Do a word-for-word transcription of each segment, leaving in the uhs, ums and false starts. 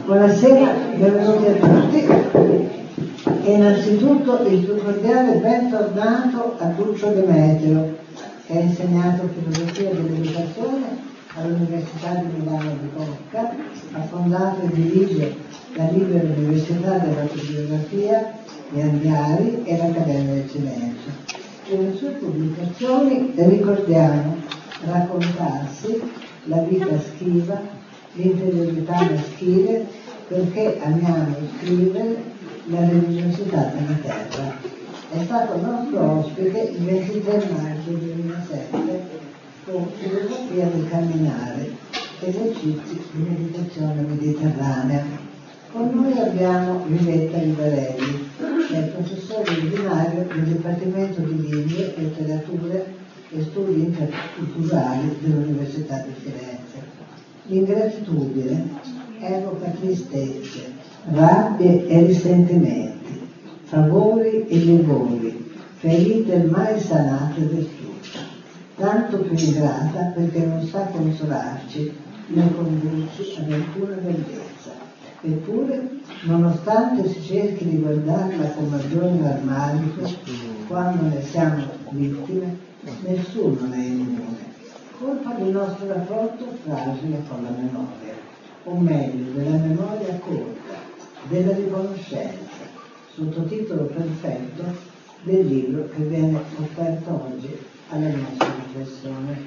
Buonasera, benvenuti a tutti e innanzitutto il più cordiale bentornato a Duccio Demetrio, che ha insegnato filosofia dell'educazione all'Università di Milano Bicocca, ha fondato e dirige la Libera Università dell'Autobiografia di Andiari e l'Accademia del Silenzio. Nelle sue pubblicazioni ricordiamo Raccontarsi, La vita schiva, L'interiorità maschile, Perché amiamo scrivere, La religiosità della terra. È stato nostro ospite il ventitré maggio duemilasette con Filosofia del camminare, esercizi di meditazione mediterranea. Con noi abbiamo Vivetta Rivarelli, che è professore ordinario del Dipartimento di Lingue, Letterature e Studi Interculturali dell'Università di Firenze. L'ingratitudine evoca tristezze, rabbie e risentimenti, favori e livori, ferite mai sanate del tutto. Tanto più ingrata perché non sa consolarci né condurci ad alcuna bellezza. Eppure, nonostante si cerchi di guardarla con maggiore normalità, quando ne siamo vittime, nessuno ne è immune. Colpa del nostro rapporto fragile con la memoria, o meglio, della memoria corta, della riconoscenza, sottotitolo perfetto del libro che viene offerto oggi alla nostra riflessione.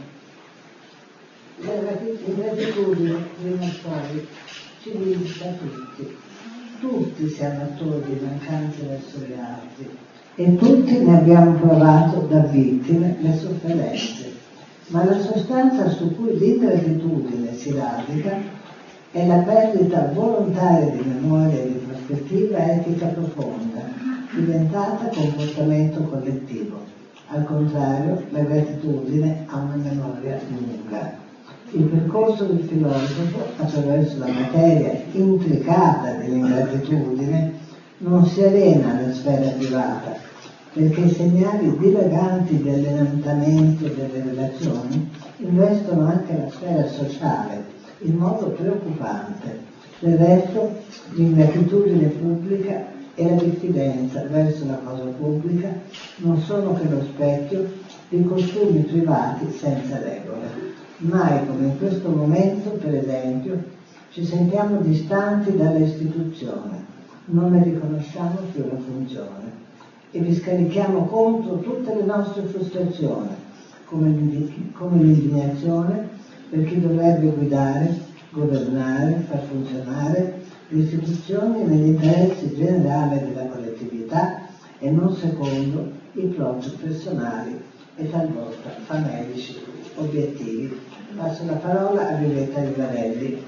L'ingratitudine, prima o poi, ci visita tutti. Tutti siamo attori di mancanze verso gli altri e tutti ne abbiamo provato da vittime le sofferenze. Ma la sostanza su cui l'ingratitudine si radica è la perdita volontaria di memoria e di prospettiva etica profonda, diventata comportamento collettivo. Al contrario, la gratitudine ha una memoria lunga. Il percorso del filosofo, attraverso la materia intricata dell'ingratitudine, non si arena alla sfera privata, perché i segnali dilaganti di allenamento delle relazioni investono anche la sfera sociale in modo preoccupante. Del resto, l'ingratitudine pubblica e la diffidenza verso la cosa pubblica non sono che lo specchio di costumi privati senza regole. Mai come in questo momento, per esempio, ci sentiamo distanti dall'istituzione, non ne riconosciamo più la funzione e vi scarichiamo contro tutte le nostre frustrazioni, come l'indignazione per chi dovrebbe guidare, governare, far funzionare le istituzioni negli interessi generali della collettività e non secondo i propri personali e talvolta famelici obiettivi. Passo la parola a Vivetta Rivarelli.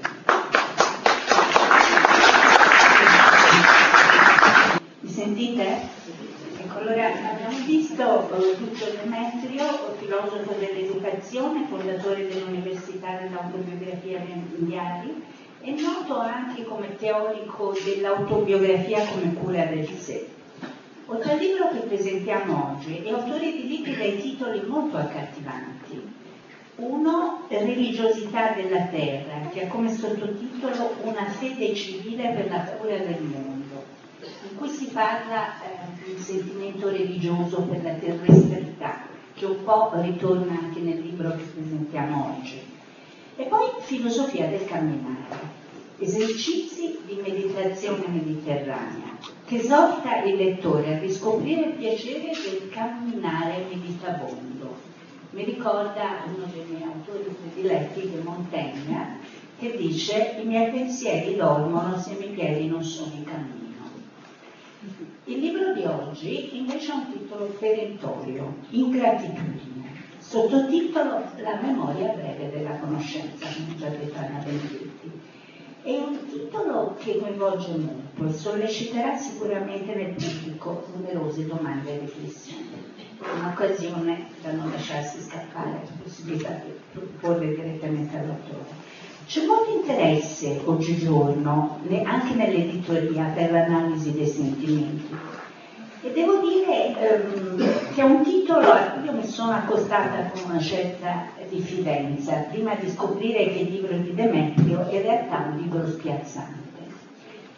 Mi sentite? Ecco, allora abbiamo visto uh, Duccio Demetrio, filosofo dell'educazione, fondatore dell'Università dell'Autobiografia di Andiari, è noto anche come teorico dell'autobiografia come cura del sé. Oltre al libro che presentiamo oggi, è autore di libri dai titoli molto accattivanti. Uno, Religiosità della terra, che ha come sottotitolo Una fede civile per la cura del mondo, in cui si parla eh, del sentimento religioso per la terrestrità, che un po' ritorna anche nel libro che presentiamo oggi. E poi Filosofia del camminare, esercizi di meditazione mediterranea, che esorta il lettore a riscoprire il piacere del camminare meditabondo. Mi ricorda uno dei miei autori prediletti, di Montaigne, che dice: i miei pensieri dormono se i miei piedi non sono in cammino. Il libro di oggi invece ha un titolo perentorio, Ingratitudine, sottotitolo La memoria breve della conoscenza, come già detto Anna Benedetti. È un titolo che coinvolge molto e solleciterà sicuramente nel pubblico numerose domande e riflessioni. Un'occasione da non lasciarsi scappare la possibilità di porre direttamente all'autore. C'è molto interesse oggigiorno, anche nell'editoria, per l'analisi dei sentimenti. E devo dire ehm, che è un titolo a cui io mi sono accostata con una certa diffidenza, prima di scoprire che il libro di Demetrio è in realtà un libro spiazzante.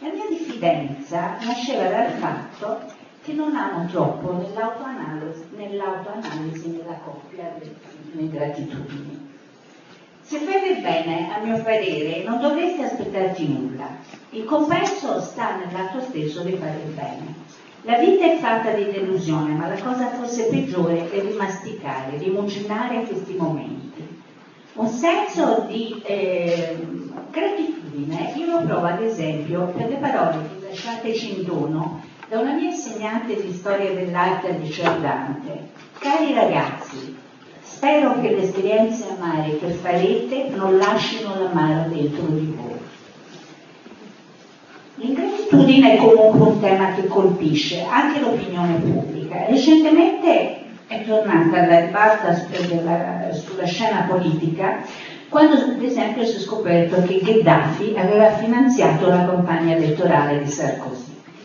La mia diffidenza nasceva dal fatto che non amo troppo nell'autoanalisi, nell'autoanalisi nella coppia delle gratitudini. Se fai bene, a mio parere, non dovresti aspettarti nulla. Il compenso sta nell'atto stesso di fare il bene. La vita è fatta di delusione, ma la cosa forse peggiore è rimasticare, rimuginare questi momenti. Un senso di eh, gratitudine io lo provo ad esempio per le parole che lasciateci in dono da una mia insegnante di storia dell'arte al liceo Dante. Cari ragazzi, spero che le esperienze amare che farete non lasciino l'amaro dentro di voi. L'ingratitudine è comunque un tema che colpisce anche l'opinione pubblica. Recentemente è tornata alla ribalta sulla scena politica quando ad esempio si è scoperto che Gheddafi aveva finanziato la campagna elettorale di Sarkozy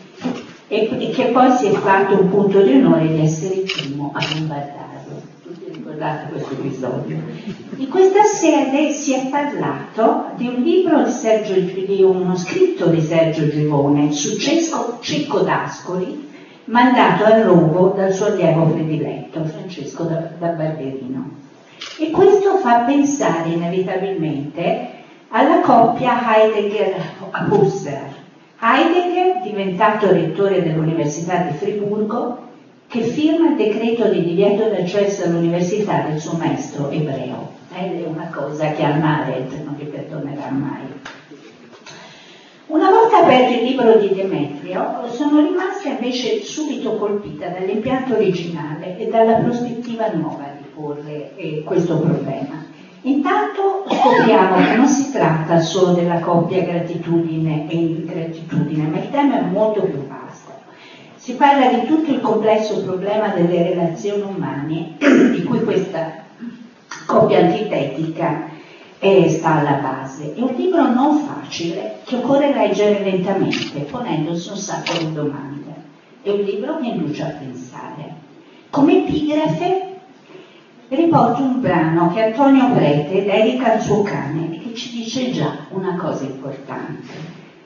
e che poi si è fatto un punto di onore di essere il primo a bombardarlo. Tutti ricordate questo episodio? In questa sede si è parlato di un libro di, Sergio, di uno scritto di Sergio Givone su Cesco, Cecco d'Ascoli, mandato a Rovo dal suo allievo prediletto, Francesco da, da Barberino. E questo fa pensare inevitabilmente alla coppia Heidegger-Husserl. Heidegger, diventato rettore dell'Università di Friburgo, che firma il decreto di divieto d'accesso all'università del suo maestro ebreo. Ed è una cosa che Almaret non gli perdonerà mai. Una volta aperto il libro di Demetrio, sono rimasta invece subito colpita dall'impianto originale e dalla prospettiva nuova di porre eh, questo problema. Intanto scopriamo che non si tratta solo della coppia gratitudine e ingratitudine, ma il tema è molto più vasto. Si parla di tutto il complesso problema delle relazioni umane, di cui questa coppia antitetica eh, sta alla base. È un libro non facile che occorre leggere lentamente, ponendosi un sacco di domande. È un libro che induce a pensare. Come epigrafe riporto un brano che Antonio Prete dedica al suo cane e che ci dice già una cosa importante.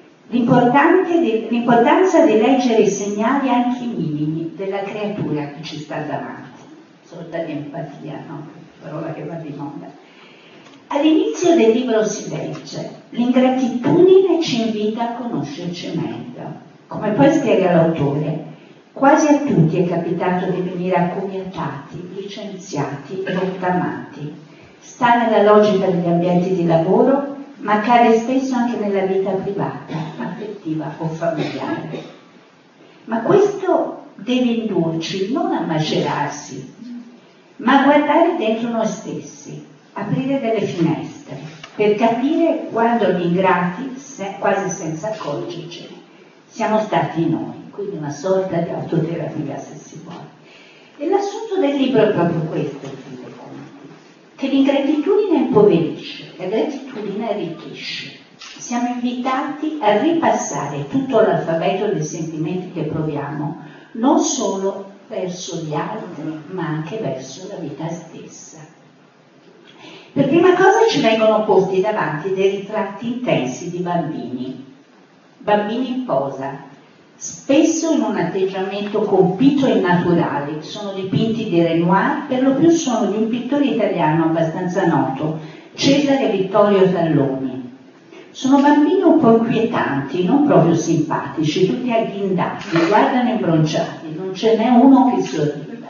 Di, l'importanza di leggere i segnali anche minimi della creatura che ci sta davanti. Sorta di empatia, no? Parola che va di moda. All'inizio del libro si legge: l'ingratitudine ci invita a conoscerci meglio. Come poi spiega l'autore, quasi a tutti è capitato di venire accomiatati, licenziati e rottamati. Sta nella logica degli ambienti di lavoro, ma accade spesso anche nella vita privata, affettiva o familiare. Ma questo deve indurci non a macerarsi, ma a guardare dentro noi stessi, aprire delle finestre, per capire quando gli ingrati, se, quasi senza accorgerci, siamo stati noi. Quindi una sorta di autoterapia, se si vuole. E l'assunto del libro è proprio questo, in fin dei conti, che l'ingratitudine impoverisce, la gratitudine arricchisce. Siamo invitati a ripassare tutto l'alfabeto dei sentimenti che proviamo, non solo verso gli altri, ma anche verso la vita stessa. Per prima cosa ci vengono posti davanti dei ritratti intensi di bambini, bambini in posa, spesso in un atteggiamento compito e naturale. Sono dipinti di Renoir, per lo più sono di un pittore italiano abbastanza noto, Cesare Vittorio Talloni. Sono bambini un po' inquietanti, non proprio simpatici, tutti agghindati, guardano imbronciati, non ce n'è uno che sorrida.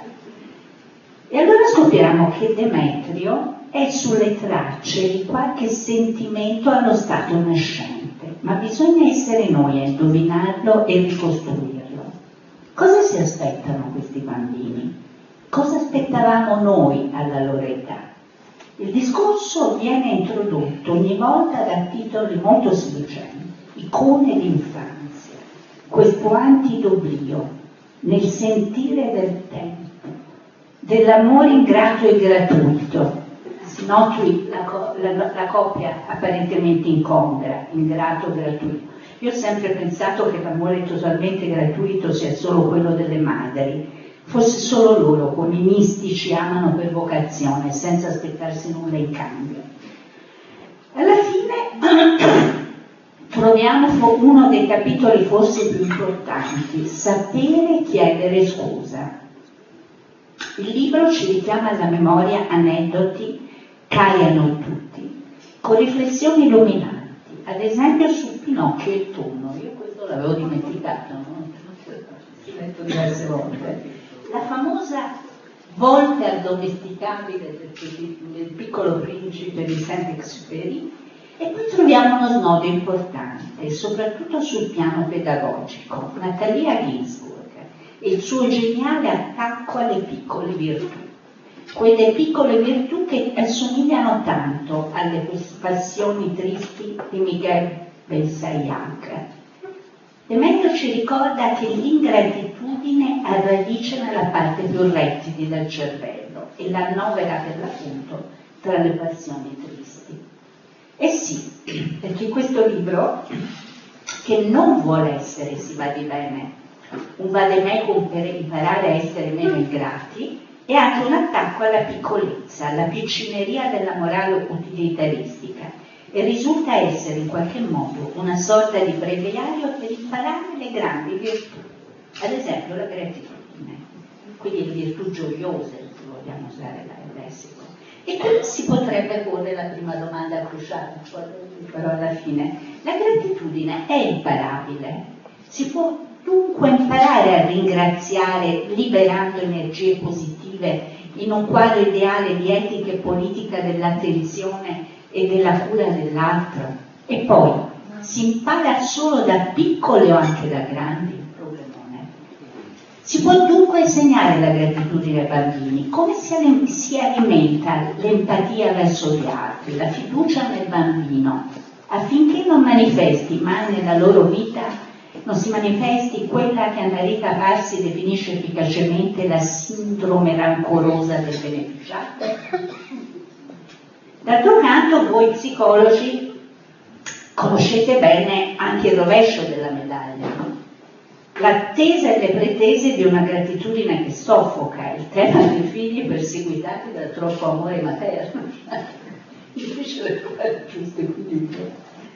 E allora scopriamo che Demetrio è sulle tracce di qualche sentimento allo stato nascente, ma bisogna essere noi a indovinarlo e ricostruirlo. Cosa si aspettano questi bambini? Cosa aspettavamo noi alla loro età? Il discorso viene introdotto ogni volta da titoli molto seducenti: icone d'infanzia, questo antidoblio nel sentire del tempo, dell'amore ingrato e gratuito. Si noti la, la, la coppia apparentemente incongra, ingrato e gratuito. Io ho sempre pensato che l'amore totalmente gratuito sia solo quello delle madri, fosse solo loro, come i mistici, amano per vocazione, senza aspettarsi nulla in cambio. Alla fine troviamo uno dei capitoli forse più importanti, sapere chiedere scusa. Il libro ci richiama alla memoria aneddoti caiano tutti, con riflessioni illuminanti, ad esempio su Pinocchio e il tonno. Io questo l'avevo dimenticato, no? Ci metto diverse volte. La famosa volpe addomesticabile del, del Piccolo Principe di Saint-Exupéry. E poi troviamo uno snodo importante, soprattutto sul piano pedagogico, Natalia Ginzburg e il suo geniale attacco alle piccole virtù, quelle piccole virtù che assomigliano tanto alle passioni tristi di Miguel Bensaïac. Demetrio ci ricorda che l'ingratitudine ha radice nella parte più rettile del cervello e la annovera per l'appunto tra le passioni tristi. Eh sì, perché questo libro, che non vuole essere si va di bene, un vademecum per imparare a essere meno ingrati, è anche un attacco alla piccolezza, alla piccineria della morale utilitaristica, e risulta essere in qualche modo una sorta di breviario per imparare le grandi virtù, ad esempio la gratitudine, quindi le virtù gioiose, se vogliamo usare il lessico. E qui si potrebbe porre la prima domanda cruciale, però alla fine. La gratitudine è imparabile? Si può dunque imparare a ringraziare liberando energie positive in un quadro ideale di etica e politica dell'attenzione e della cura dell'altro? E poi, si impara solo da piccole o anche da grandi? Si può dunque insegnare la gratitudine ai bambini, come si, si alimenta l'empatia verso gli altri, la fiducia nel bambino, affinché non manifesti mai nella loro vita, non si manifesti quella che Annarita Parsi definisce efficacemente la sindrome rancorosa del beneficiato. D'altro canto, voi psicologi conoscete bene anche il rovescio della medaglia, no? L'attesa e le pretese di una gratitudine che soffoca, il tema dei figli perseguitati dal troppo amore materno. Difficile trovare il giusto equilibrio.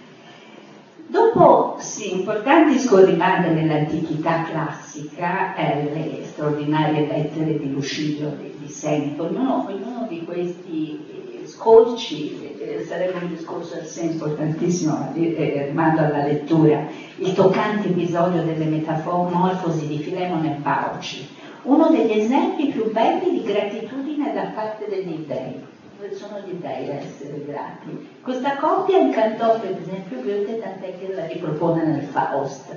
Dopo sì, importanti scorribande nell'antichità classica, eh, le straordinarie lettere di Lucilio di, di Seneca, ognuno, ognuno di questi eh, scorci eh, sarebbe un discorso a sé importantissimo, eh, rimando alla lettura, il toccante episodio delle metamorfosi di Filemone e Pauci, uno degli esempi più belli di gratitudine da parte degli dei. Sono gli dei a essere grati. Questa coppia incantò per esempio Goethe, tant'è che la ripropone nel Faust.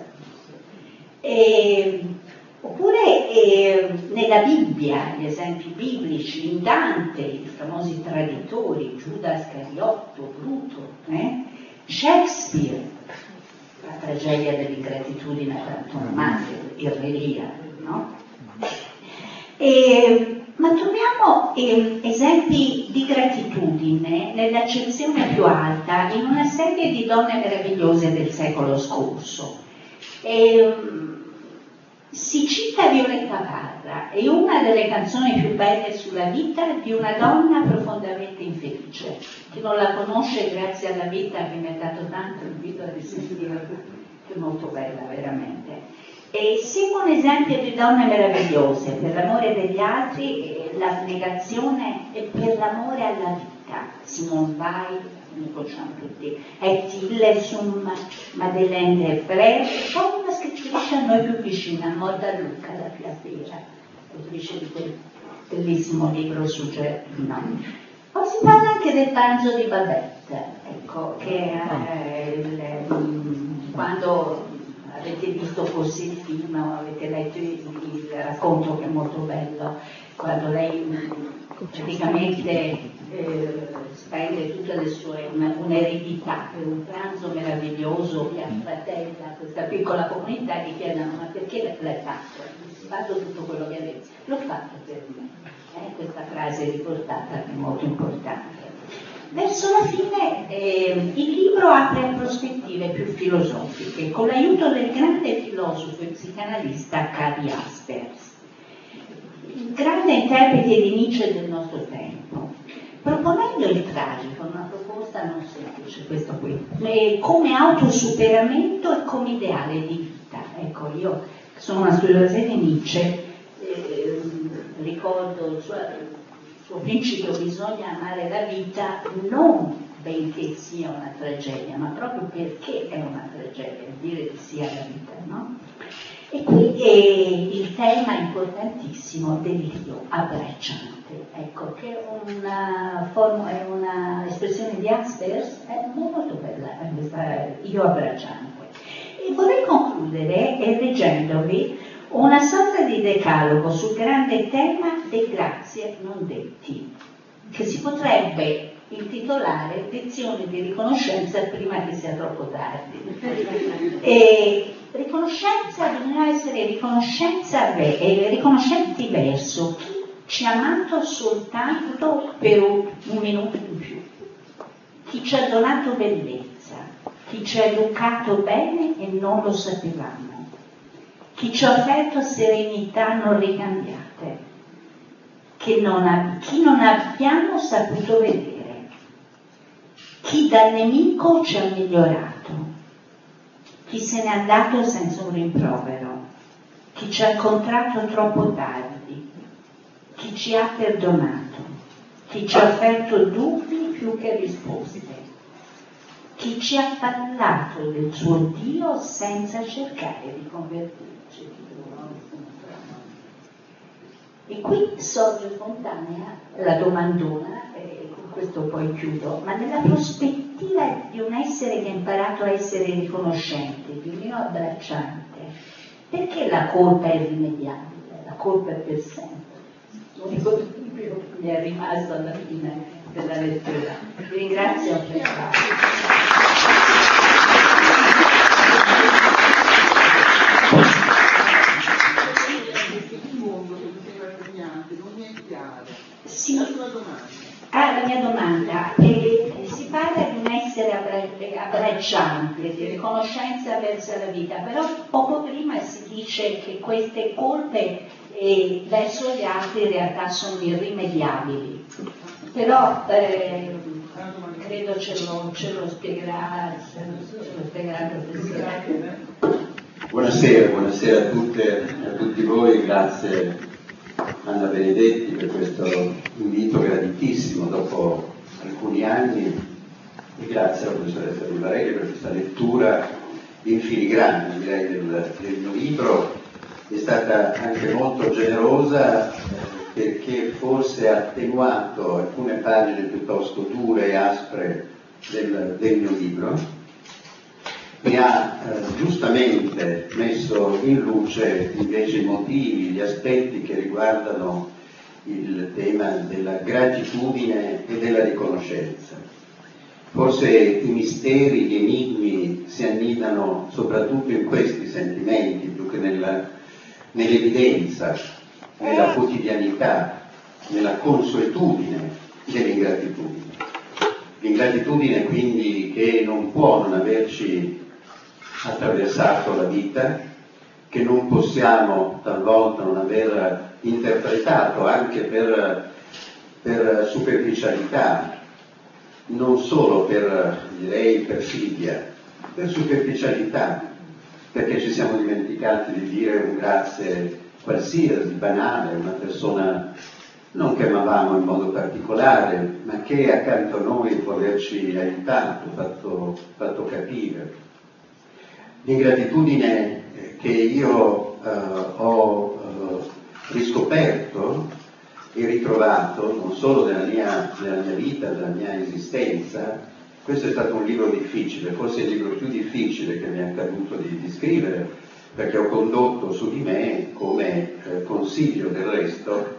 E, oppure e, nella Bibbia, gli esempi biblici, in Dante, i famosi traditori, Giuda Iscariotto, Bruto, eh? Shakespeare, la tragedia dell'ingratitudine per antonomasia, il Re Lear, no? E, ma troviamo eh, esempi di gratitudine nell'accezione più alta in una serie di donne meravigliose del secolo scorso. E, si cita Violetta Parra, è una delle canzoni più belle sulla vita di una donna profondamente infelice. Chi non la conosce, grazie alla vita che mi ha dato tanto, invito a risentirla, che è molto bella veramente. E siamo un esempio di donne meravigliose, per l'amore degli altri, l'abnegazione e per l'amore alla vita. Simone Weil, ne conosciamo tutti, Et Hillesum, Madeleine de Frère, poi una scrittrice a noi più vicina, Morta Luca, la Fiatera, autrice di quel bellissimo libro su Germino. Poi si parla anche del pranzo di Babette, ecco, che eh, il, quando avete visto forse il film o avete letto il, il racconto, che è molto bello, quando lei praticamente eh, spende tutte le sue, una, un'eredità per un pranzo meraviglioso che affratella questa piccola comunità, gli chiedono: ma perché l'hai fatto? Ho fatto tutto quello che avevo, l'ho fatto per me. Eh, questa frase riportata è molto importante. Verso la fine eh, il libro apre a prospettive più filosofiche con l'aiuto del grande filosofo e psicanalista Karl Jaspers, il grande interprete di Nietzsche del nostro tempo, proponendo il tragico, una proposta parola non semplice questo qui, e come autosuperamento e come ideale di vita. Ecco, io sono una studiosa di Nietzsche, eh, ricordo il suo, il suo principio: bisogna amare la vita non benché sia una tragedia, ma proprio perché è una tragedia, dire che sia la vita, no? E qui è il tema importantissimo dell'io abbracciante, ecco, che è una forma, è una espressione di Jaspers, è molto bella questa io abbracciante. E vorrei concludere leggendovi una sorta di decalogo sul grande tema dei grazie non detti, che si potrebbe intitolare lezioni di riconoscenza prima che sia troppo tardi. E riconoscenza, bisogna essere riconoscenza ve- e riconoscenti verso chi ci ha amato soltanto per un, un minuto in più, chi ci ha donato bellezza, chi ci ha educato bene e non lo sapevamo, chi ci ha offerto serenità non ricambiate, che non ha, chi non abbiamo saputo vedere, chi dal nemico ci ha migliorato, chi se n'è andato senza un rimprovero, chi ci ha incontrato troppo tardi, chi ci ha perdonato, chi ci ha offerto dubbi più che risposte, chi ci ha parlato del suo Dio senza cercare di convertirci. E qui sorge spontanea la domandona, e con questo poi chiudo, ma nella prospettiva di un essere che ha imparato a essere riconoscente, di un io abbracciante, perché la colpa è irrimediabile, la colpa è per sempre? L'unico dubbio che mi è rimasto alla fine della lettura. Vi ringrazio per Sì. Ah, la mia domanda. Eh, si parla di un essere abbracciante, di riconoscenza verso la vita, però poco prima si dice che queste colpe eh, verso gli altri in realtà sono irrimediabili. Però eh, credo ce lo, ce lo spiegherà, ce lo, ce lo spiegherà il professore. Buonasera, buonasera a tutte e a tutti voi, grazie Anna Benedetti per questo invito graditissimo dopo alcuni anni e grazie alla professoressa Vivarelli per questa lettura in filigrana, direi, del, del mio libro. È stata anche molto generosa perché forse ha attenuato alcune pagine piuttosto dure e aspre del, del mio libro. Mi ha eh, giustamente messo in luce invece i motivi, gli aspetti che riguardano il tema della gratitudine e della riconoscenza. Forse i misteri, gli enigmi si annidano soprattutto in questi sentimenti, più che nella, nell'evidenza, nella quotidianità, nella consuetudine dell'ingratitudine. L'ingratitudine quindi che non può non averci attraversato la vita, che non possiamo talvolta non aver interpretato anche per, per superficialità, non solo per, direi, perfidia, per superficialità, perché ci siamo dimenticati di dire un grazie qualsiasi, banale, una persona non che amavamo in modo particolare, ma che accanto a noi può averci aiutato, fatto, fatto capire. L'ingratitudine che io eh, ho eh, riscoperto e ritrovato, non solo nella mia, nella mia vita, nella mia esistenza, questo è stato un libro difficile, forse il libro più difficile che mi è accaduto di, di scrivere, perché ho condotto su di me, come eh, consiglio del resto,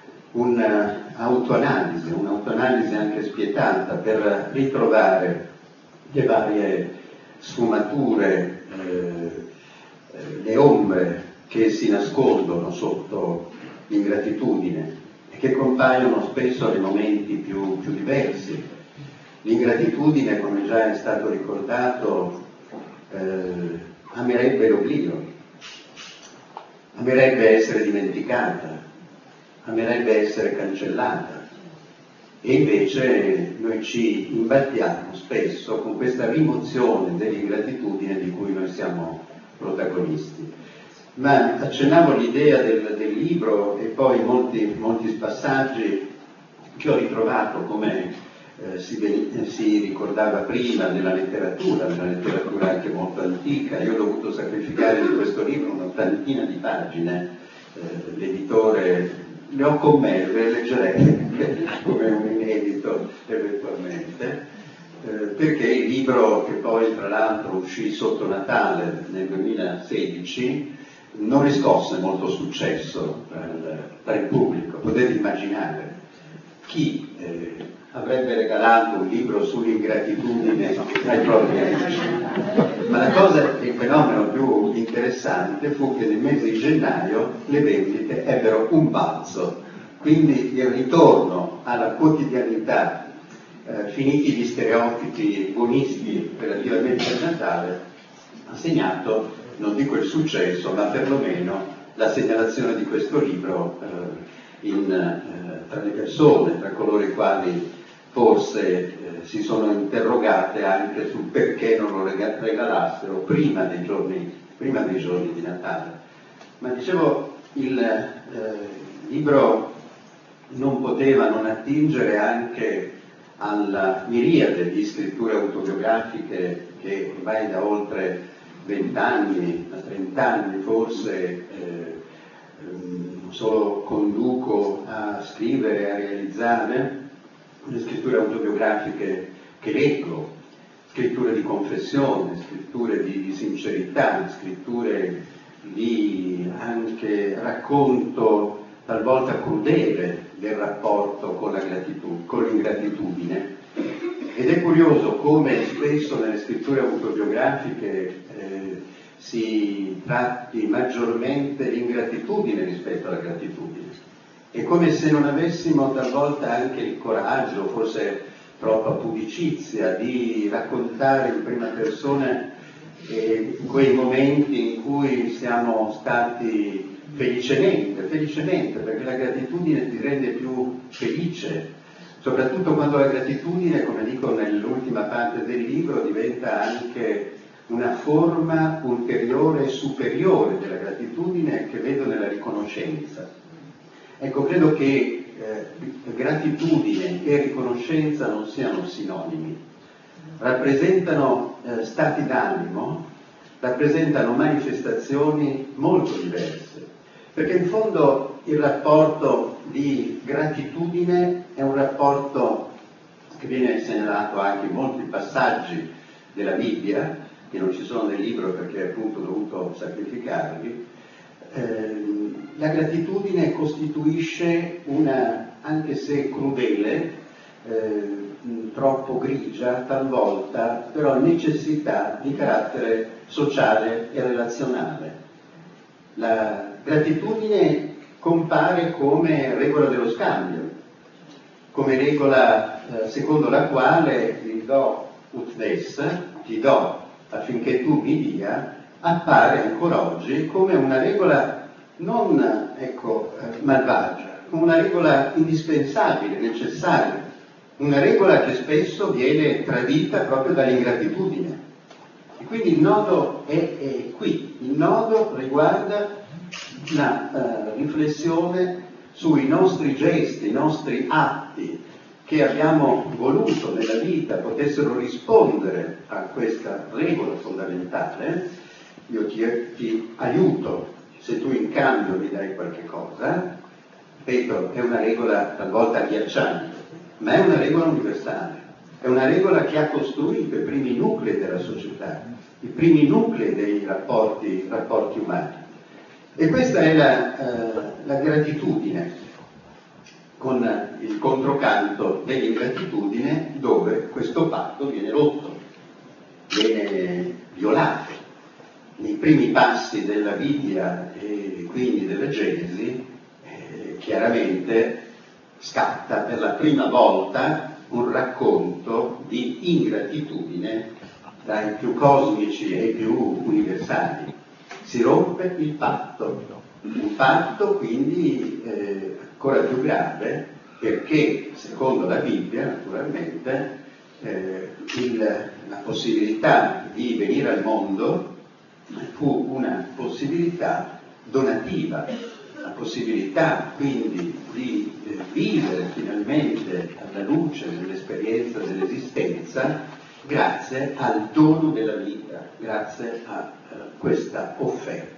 un'autoanalisi, un'autoanalisi anche spietata per ritrovare le varie sfumature, eh, le ombre che si nascondono sotto l'ingratitudine e che compaiono spesso nei momenti più, più diversi. L'ingratitudine, come già è stato ricordato, eh, amerebbe l'oblio, amerebbe essere dimenticata, amerebbe essere cancellata, e invece noi ci imbattiamo spesso con questa rimozione dell'ingratitudine di cui noi siamo protagonisti. Ma accennavo l'idea del, del libro e poi molti, molti passaggi che ho ritrovato, come eh, si, si ricordava prima, nella letteratura, nella letteratura anche molto antica. Io ho dovuto sacrificare di questo libro un'ottantina di pagine, eh, l'editore le ho con me, le leggerei come un inedito eventualmente, eh, perché il libro, che poi tra l'altro uscì sotto Natale nel duemilasedici, non riscosse molto successo tra il, tra il pubblico. Potete immaginare chi eh, avrebbe regalato un libro sull'ingratitudine ai propri amici. Ma la cosa, il fenomeno più interessante fu che nel mese di gennaio le vendite ebbero un balzo, quindi il ritorno alla quotidianità, eh, finiti gli stereotipi buonisti relativamente al Natale, ha segnato, non dico il successo, ma perlomeno la segnalazione di questo libro eh, in, eh, tra le persone, tra coloro i quali forse eh, si sono interrogate anche sul perché non lo regalassero prima dei giorni, prima dei giorni di Natale. Ma dicevo, il eh, libro non poteva non attingere anche alla miriade di scritture autobiografiche che ormai da oltre vent'anni, da trent'anni forse, eh, non solo conduco a scrivere, a realizzare, le scritture autobiografiche che leggo, scritture di confessione, scritture di sincerità, scritture di anche racconto talvolta crudele del rapporto con la gratitud- con l'ingratitudine. Ed è curioso come spesso nelle scritture autobiografiche eh, si tratti maggiormente l'ingratitudine rispetto alla gratitudine. È come se non avessimo talvolta anche il coraggio, forse troppa pudicizia, di raccontare in prima persona eh, quei momenti in cui siamo stati felicemente, felicemente, perché la gratitudine ti rende più felice, soprattutto quando la gratitudine, come dico nell'ultima parte del libro, diventa anche una forma ulteriore e superiore della gratitudine che vedo nella riconoscenza. Ecco, credo che eh, gratitudine e riconoscenza non siano sinonimi, rappresentano eh, stati d'animo, rappresentano manifestazioni molto diverse, perché in fondo il rapporto di gratitudine è un rapporto che viene segnalato anche in molti passaggi della Bibbia, che non ci sono nel libro perché appunto ho dovuto sacrificarli. Eh, la gratitudine costituisce una, anche se crudele, eh, troppo grigia talvolta, però necessità di carattere sociale e relazionale. La gratitudine compare come regola dello scambio, come regola eh, secondo la quale il do ut des, ti do affinché tu mi dia, appare ancora oggi come una regola non ecco, malvagia, come una regola indispensabile, necessaria, una regola che spesso viene tradita proprio dall'ingratitudine. E quindi il nodo è, è qui, il nodo riguarda la uh, riflessione sui nostri gesti, i nostri atti che abbiamo voluto nella vita potessero rispondere a questa regola fondamentale. Io ti, ti aiuto se tu in cambio mi dai qualche cosa. Ripeto, è una regola talvolta agghiacciante, ma è una regola universale, è una regola che ha costruito i primi nuclei della società, i primi nuclei dei rapporti, rapporti umani. E questa è la, eh, la gratitudine, con il controcanto dell'ingratitudine, dove questo patto viene rotto, viene violato. Nei primi passi della Bibbia e quindi della Genesi, eh, chiaramente scatta per la prima volta un racconto di ingratitudine dai più cosmici ai più universali. Si rompe il patto, un patto quindi eh, ancora più grave, perché secondo la Bibbia naturalmente eh, il, la possibilità di venire al mondo fu una possibilità donativa, la possibilità quindi di eh, vivere finalmente alla luce dell'esperienza dell'esistenza grazie al dono della vita, grazie a eh, questa offerta.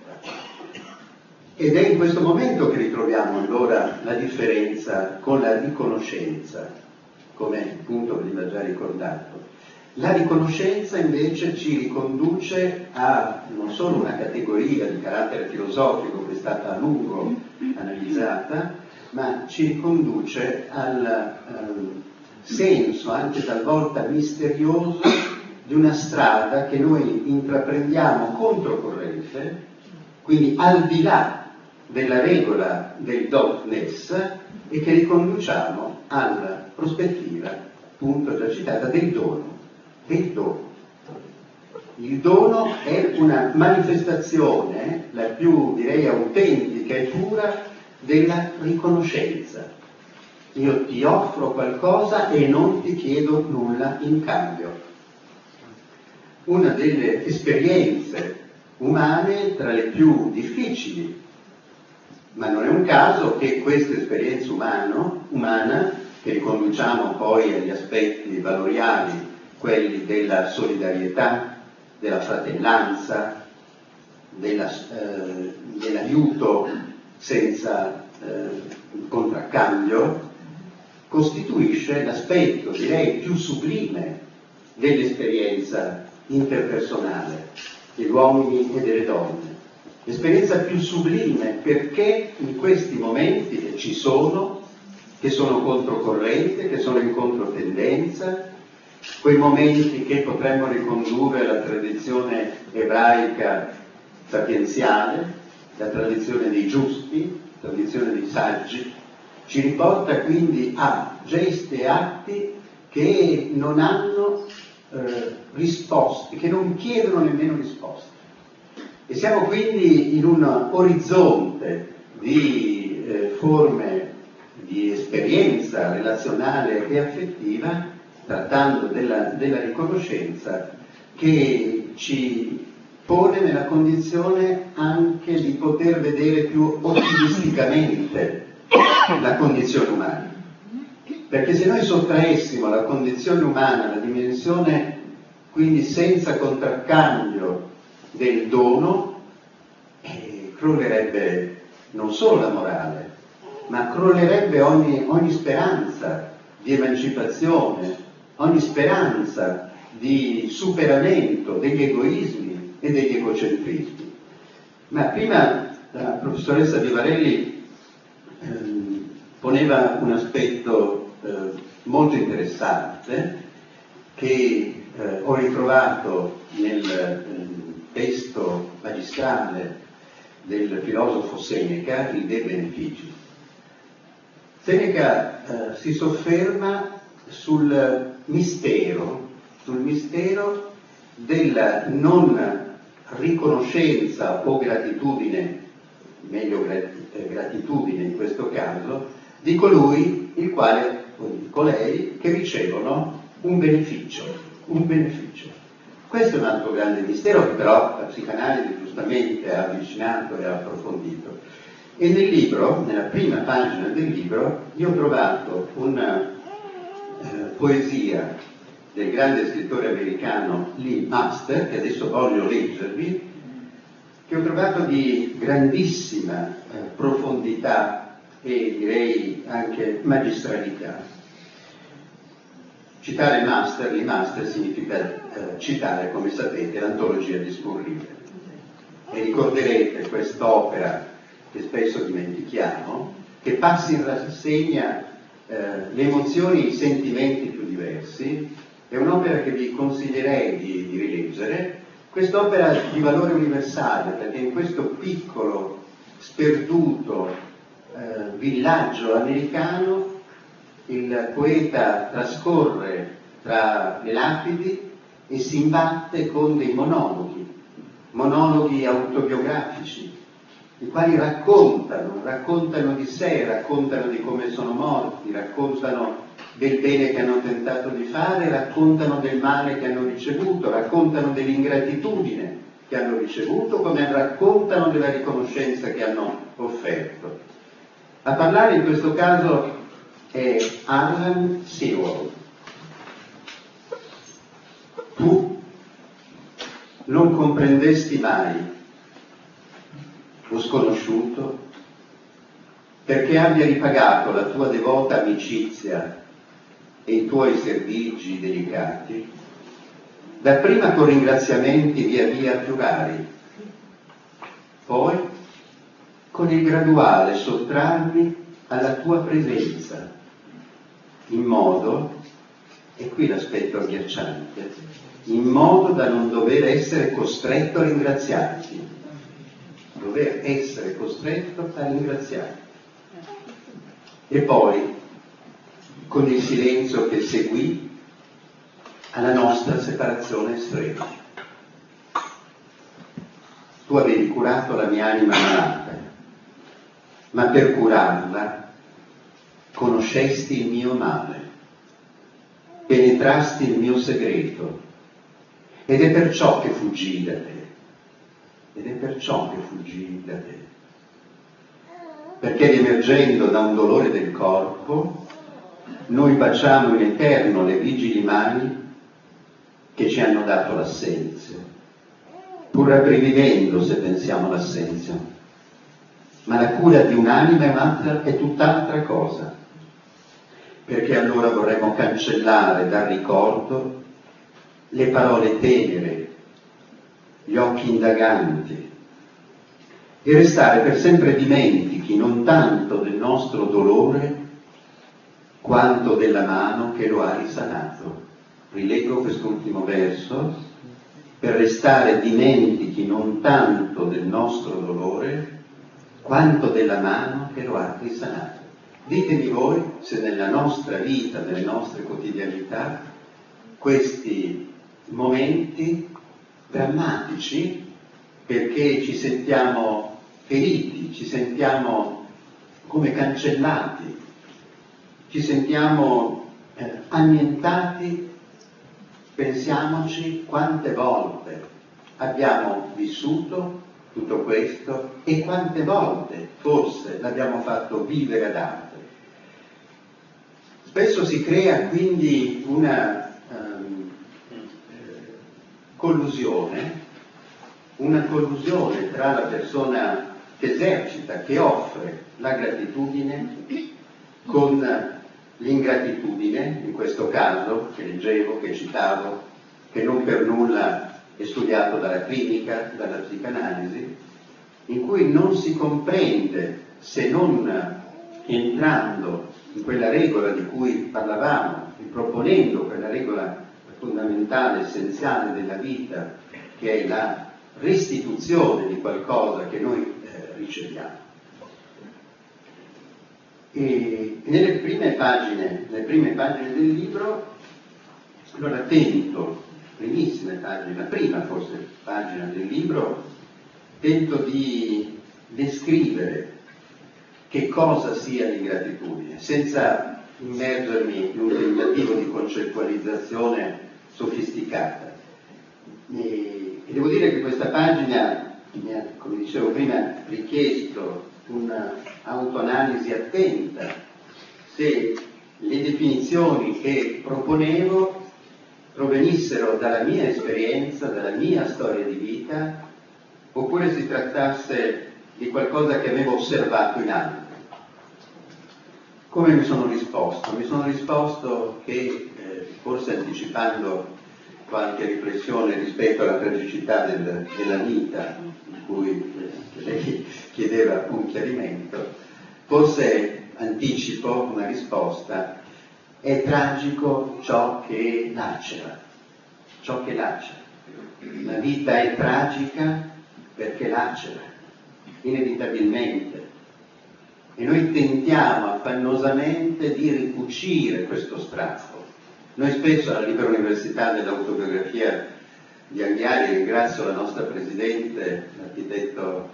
Ed è in questo momento che ritroviamo allora la differenza con la riconoscenza, come appunto prima già ricordato. La riconoscenza invece ci riconduce a non solo una categoria di carattere filosofico che è stata a lungo analizzata, ma ci riconduce al eh, senso, anche talvolta misterioso, di una strada che noi intraprendiamo controcorrente, quindi al di là della regola del dognes, e che riconduciamo alla prospettiva, appunto già citata, del dono. Del dono. Il dono è una manifestazione, la più direi autentica e pura, della riconoscenza. Io ti offro qualcosa e non ti chiedo nulla in cambio. Una delle esperienze umane tra le più difficili, ma non è un caso che questa esperienza umano, umana, che riconduciamo poi agli aspetti valoriali, quelli della solidarietà, della fratellanza, della, eh, dell'aiuto senza eh, contraccambio, costituisce l'aspetto, direi, più sublime dell'esperienza interpersonale degli uomini e delle donne. L'esperienza più sublime perché in questi momenti che ci sono, che sono controcorrente, che sono in controtendenza, quei momenti che potremmo ricondurre alla tradizione ebraica sapienziale, la tradizione dei giusti, la tradizione dei saggi, ci riporta quindi a gesti e atti che non hanno eh, risposte, che non chiedono nemmeno risposte. E siamo quindi in un orizzonte di eh, forme di esperienza relazionale e affettiva, trattando della, della riconoscenza, che ci pone nella condizione anche di poter vedere più ottimisticamente la condizione umana. Perché se noi sottraessimo alla condizione umana la dimensione, quindi senza contraccambio, del dono, eh, crollerebbe non solo la morale, ma crollerebbe ogni, ogni speranza di emancipazione, ogni speranza di superamento degli egoismi e degli egocentrismi. Ma prima la professoressa Vivarelli ehm, poneva un aspetto eh, molto interessante che eh, ho ritrovato nel eh, testo magistrale del filosofo Seneca, il De Beneficis. Seneca eh, si sofferma sul mistero, sul mistero della non riconoscenza o gratitudine, meglio gratitudine in questo caso, di colui il quale, o di colei che ricevono un beneficio, un beneficio. Questo è un altro grande mistero che però la psicanalisi giustamente ha avvicinato e ha approfondito. E nel libro, nella prima pagina del libro, io ho trovato una eh, poesia del grande scrittore americano Lee Master, che adesso voglio leggervi, che ho trovato di grandissima eh, profondità e direi anche magistralità. Citare Master, Lee Master significa eh, citare, come sapete, l'antologia di Spurrier. E ricorderete quest'opera che spesso dimentichiamo, che passa in rassegna eh, le emozioni e i sentimenti più diversi. È un'opera che vi consiglierei di, di rileggere. Quest'opera di valore universale, perché in questo piccolo, sperduto eh, villaggio americano il poeta trascorre tra le lapidi e si imbatte con dei monologhi, monologhi autobiografici, i quali raccontano, raccontano di sé, raccontano di come sono morti, raccontano del bene che hanno tentato di fare, raccontano del male che hanno ricevuto, raccontano dell'ingratitudine che hanno ricevuto, come raccontano della riconoscenza che hanno offerto. A parlare in questo caso è Alan Sewell. Tu non comprendesti mai lo sconosciuto perché abbia ripagato la tua devota amicizia e i tuoi servigi delicati, dapprima con ringraziamenti via via più rari, poi con il graduale sottrarmi alla tua presenza, in modo, e qui l'aspetto agghiacciante, in modo da non dover essere costretto a ringraziarti, dover essere costretto a ringraziarti. E poi, con il silenzio che seguì alla nostra separazione estrema. Tu avevi curato la mia anima malata, ma per curarla conoscesti il mio male, penetrasti il mio segreto, ed è perciò che fuggii da te, ed è perciò che fuggii da te, perché riemergendo da un dolore del corpo, noi baciamo in eterno le vigili mani che ci hanno dato l'assenza, pur rabbrividendo se pensiamo all'assenza. Ma la cura di un'anima è, un'altra, è tutt'altra cosa, perché allora vorremmo cancellare dal ricordo le parole tenere, gli occhi indaganti, e restare per sempre dimentichi non tanto del nostro dolore quanto della mano che lo ha risanato. Rileggo quest'ultimo verso: per restare dimentichi non tanto del nostro dolore quanto della mano che lo ha risanato. Ditemi voi se nella nostra vita, nelle nostre quotidianità, questi momenti drammatici, perché ci sentiamo feriti, ci sentiamo come cancellati, ci sentiamo eh, annientati, pensiamoci quante volte abbiamo vissuto tutto questo e quante volte forse l'abbiamo fatto vivere ad altri. Spesso si crea quindi una um, collusione, una collusione tra la persona che esercita, che offre la gratitudine con l'ingratitudine, in questo caso che leggevo, che citavo, che non per nulla è studiato dalla clinica, dalla psicanalisi, in cui non si comprende, se non entrando in quella regola di cui parlavamo, proponendo quella regola fondamentale, essenziale della vita, che è la restituzione di qualcosa che noi eh, riceviamo. E nelle prime pagine, nelle prime pagine del libro, allora tento, primissime pagine, la prima forse pagina del libro, tento di descrivere che cosa sia l'ingratitudine, senza immergermi in un tentativo di concettualizzazione sofisticata. E, e devo dire che questa pagina mi ha, come dicevo prima, richiesto un'autoanalisi attenta se le definizioni che proponevo provenissero dalla mia esperienza, dalla mia storia di vita, oppure si trattasse di qualcosa che avevo osservato in altri. Come mi sono risposto? Mi sono risposto che, eh, forse anticipando qualche riflessione rispetto alla tragicità del, della vita, di cui eh, lei chiedeva un chiarimento, forse anticipo una risposta: è tragico ciò che lacera, ciò che lacera. La vita è tragica perché lacera, inevitabilmente. E noi tentiamo affannosamente di ricucire questo strappo. Noi spesso alla Libera Università dell'autobiografia di Anghiari, ringrazio la nostra presidente, l'architetto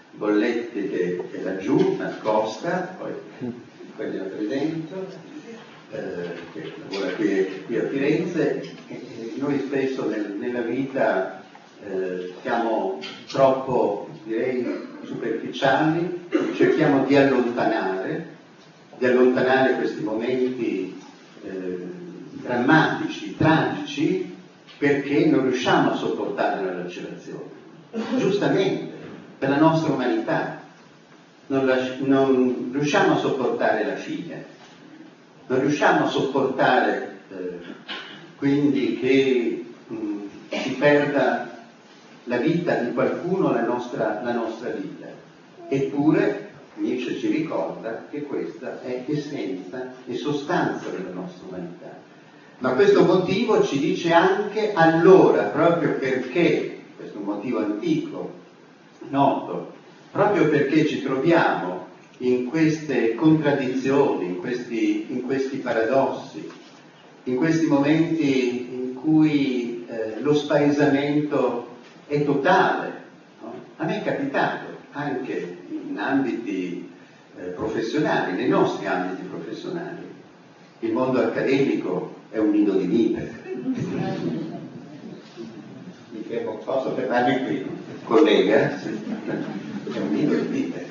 Bolletti che è laggiù, nascosta, poi quella qui dentro, eh, che lavora qui, qui a Firenze, e noi spesso nel, nella vita eh, siamo troppo, direi, superficiali, cerchiamo di allontanare, di allontanare questi momenti eh, drammatici, tragici, perché non riusciamo a sopportare la lacerazione. Giustamente, per la nostra umanità, non, la, non riusciamo a sopportare la fine, non riusciamo a sopportare eh, quindi che mh, si perda la vita di qualcuno, la nostra, la nostra vita. Eppure Nietzsche ci ricorda che questa è essenza e sostanza della nostra umanità. Ma questo motivo ci dice anche allora, proprio perché, questo è un motivo antico, noto, proprio perché ci troviamo in queste contraddizioni, in questi, in questi paradossi, in questi momenti in cui eh, lo spaesamento è totale, no? A me è capitato anche in ambiti eh, professionali, nei nostri ambiti professionali. Il mondo accademico è un nido di vipere. Mi fermo, posso fermarmi qui, collega? Sì. È un nido di vipere.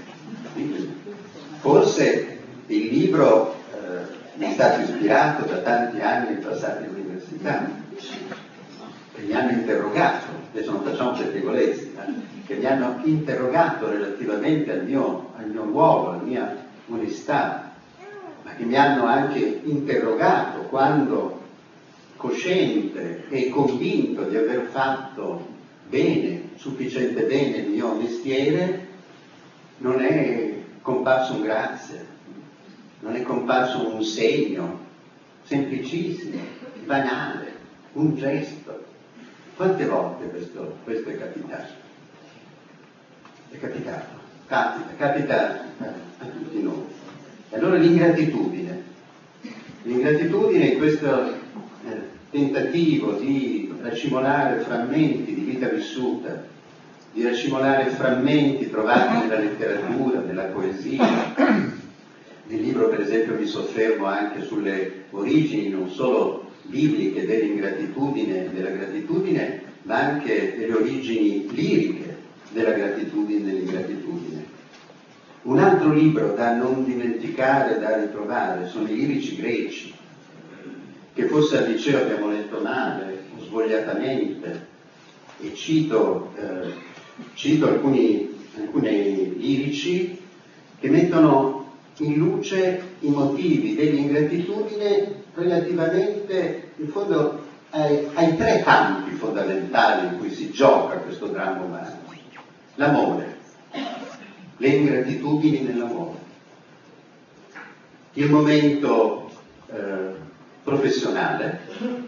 Forse il libro eh, mi è stato ispirato da tanti anni passati all'università, che mi hanno interrogato, adesso non facciamo pettegolezzi, eh, che mi hanno interrogato relativamente al mio, al mio ruolo, alla mia onestà, ma che mi hanno anche interrogato quando, cosciente e convinto di aver fatto bene, sufficiente bene il mio mestiere, non è comparso un grazie, non è comparso un segno semplicissimo, banale, un gesto. Quante volte questo, questo è capitato? È capitato, capita, capita a tutti noi. E allora l'ingratitudine, l'ingratitudine in questo eh, tentativo di racimolare frammenti di vita vissuta, di racimolare frammenti trovati nella letteratura, nella poesia. Nel libro, per esempio, mi soffermo anche sulle origini non solo bibliche dell'ingratitudine e della gratitudine, ma anche delle origini liriche della gratitudine e dell'ingratitudine. Un altro libro da non dimenticare, da ritrovare, sono i lirici greci, che forse al liceo abbiamo letto male o svogliatamente, e cito, eh, cito alcuni, alcuni lirici che mettono in luce i motivi dell'ingratitudine relativamente, in fondo, ai, ai tre campi fondamentali in cui si gioca questo dramma umano. L'amore, le ingratitudini nell'amore, il momento eh, professionale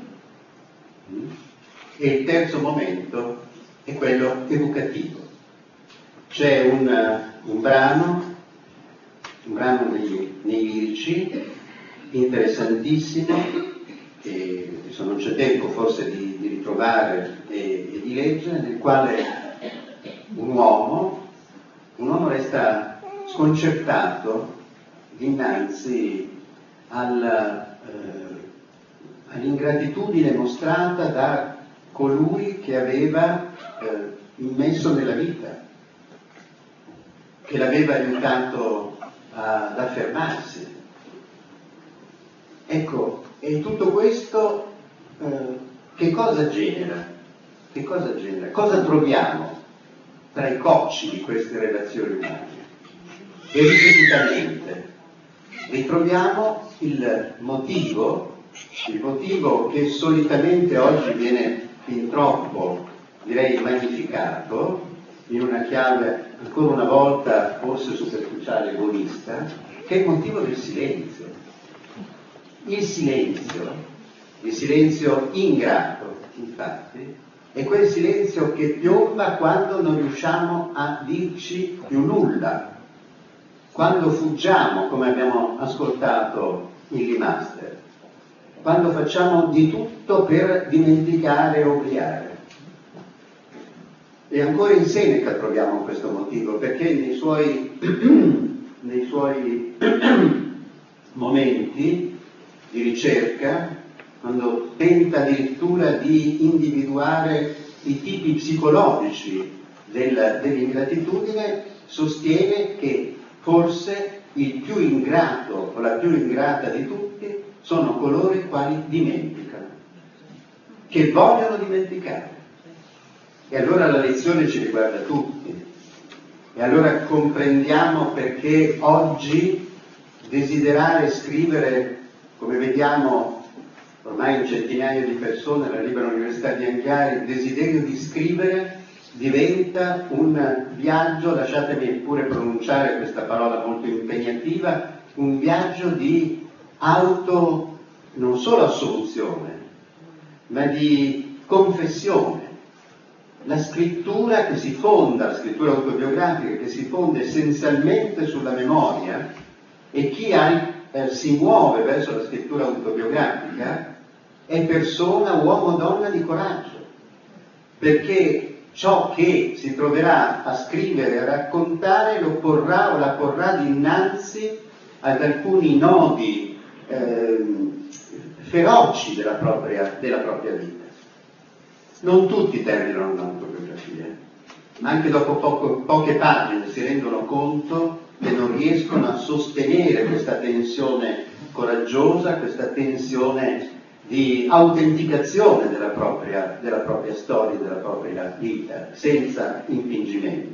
e il terzo momento è quello educativo. C'è un, un brano un brano nei, nei lirici interessantissimo, che adesso non c'è tempo forse di, di ritrovare e, e di leggere, nel quale un uomo, un uomo resta sconcertato dinanzi al, eh, all'ingratitudine mostrata da colui che aveva eh, immesso nella vita, che l'aveva aiutato ad affermarsi. Ecco, e tutto questo eh, che cosa genera? Che cosa genera? Cosa troviamo tra i cocci di queste relazioni umane? E ripetutamente ritroviamo il motivo, il motivo che solitamente oggi viene fin troppo, direi, magnificato, in una chiave ancora una volta forse superficiale, egoista, che è il motivo del silenzio. Il silenzio, il silenzio ingrato, infatti, è quel silenzio che piomba quando non riusciamo a dirci più nulla, quando fuggiamo, come abbiamo ascoltato in Limaster, quando facciamo di tutto per dimenticare e obliare. E ancora in Seneca troviamo questo motivo, perché nei suoi, nei suoi momenti di ricerca, quando tenta addirittura di individuare i tipi psicologici del, dell'ingratitudine, sostiene che forse il più ingrato o la più ingrata di tutti sono coloro i quali dimenticano, che vogliono dimenticare. E allora la lezione ci riguarda tutti. E allora comprendiamo perché oggi desiderare scrivere, come vediamo ormai un centinaio di persone alla Libera Università di Anghiari, il desiderio di scrivere diventa un viaggio, lasciatemi pure pronunciare questa parola molto impegnativa, un viaggio di auto, non solo assoluzione, ma di confessione. La scrittura che si fonda, la scrittura autobiografica che si fonda essenzialmente sulla memoria, e chi ha, eh, si muove verso la scrittura autobiografica è persona, uomo o donna di coraggio, perché ciò che si troverà a scrivere e a raccontare lo porrà o la porrà dinanzi ad alcuni nodi eh, feroci della propria, della propria vita. Non tutti terminano un'autobiografia, ma anche dopo poco, poche pagine si rendono conto che non riescono a sostenere questa tensione coraggiosa, questa tensione di autenticazione della propria, della propria storia, della propria vita, senza infingimenti.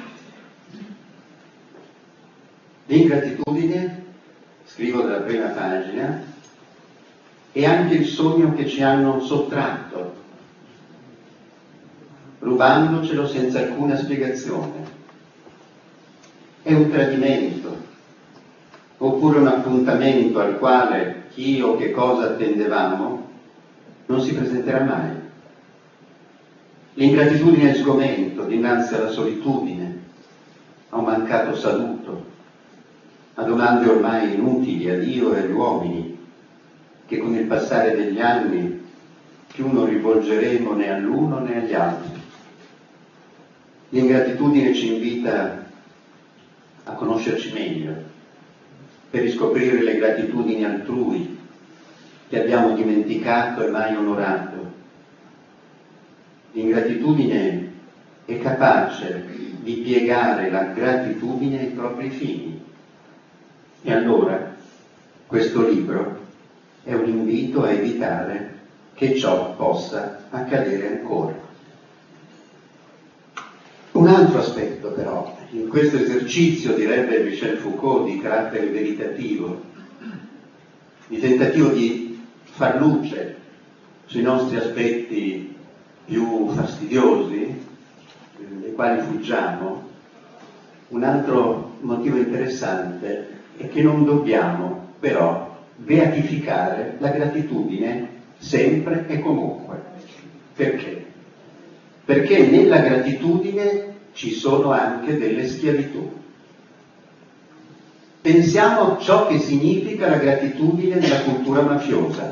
L'ingratitudine, scrivo nella prima pagina, è anche il sogno che ci hanno sottratto, rubandocelo senza alcuna spiegazione. È un tradimento, oppure un appuntamento al quale chi o che cosa attendevamo non si presenterà mai. L'ingratitudine è sgomento dinanzi alla solitudine, a un mancato saluto, a domande ormai inutili a Dio e agli uomini, che con il passare degli anni più non rivolgeremo né all'uno né agli altri. L'ingratitudine ci invita a conoscerci meglio, per riscoprire le gratitudini altrui che abbiamo dimenticato e mai onorato. L'ingratitudine è capace di piegare la gratitudine ai propri fini. E allora questo libro è un invito a evitare che ciò possa accadere ancora. Un altro aspetto però, in questo esercizio, direbbe Michel Foucault, di carattere veritativo, di tentativo di far luce sui nostri aspetti più fastidiosi, dei quali fuggiamo, un altro motivo interessante è che non dobbiamo però beatificare la gratitudine sempre e comunque. Perché? Perché nella gratitudine ci sono anche delle schiavitù. Pensiamo a ciò che significa la gratitudine nella cultura mafiosa.